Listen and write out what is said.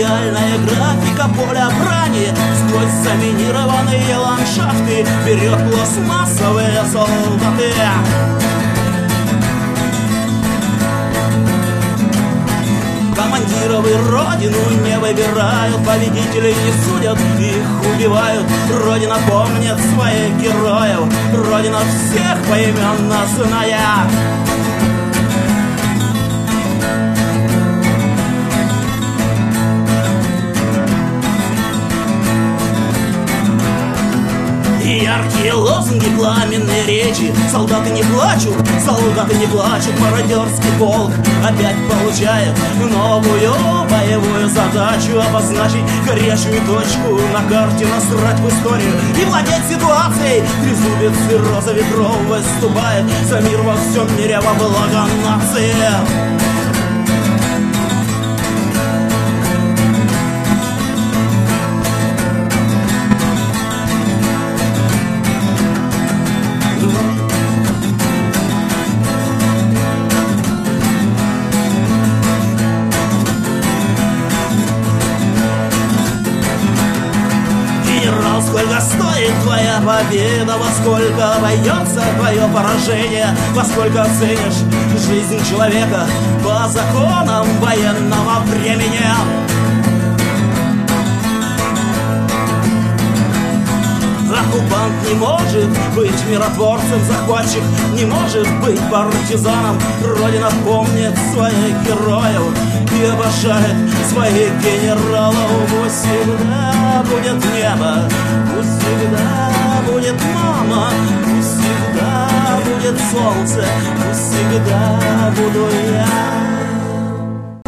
Идеальная графика поля брани сквозь заминированные ландшафты берет пластмассовые солдаты. Командиров и родину не выбирают, победителей не судят, их убивают. Родина помнит своих героев, Родина всех поименно зная. Яркие лозунги, пламенные речи. Солдаты не плачут, мародерский полк опять получает новую боевую задачу: обозначить горячую точку на карте, насрать в историю и владеть ситуацией. Трезубец и роза ветров выступает за мир во всем мире во благо нации. Сколько стоит твоя победа, во сколько обойдется твое поражение, во сколько ценишь жизнь человека по законам военного времени. Оккупант не может быть миротворцем, захватчик не может быть партизаном. Родина помнит своих героев и обожает своих генералов. Пусть всегда будет небо, пусть всегда будет мама, пусть всегда будет солнце, пусть всегда буду я.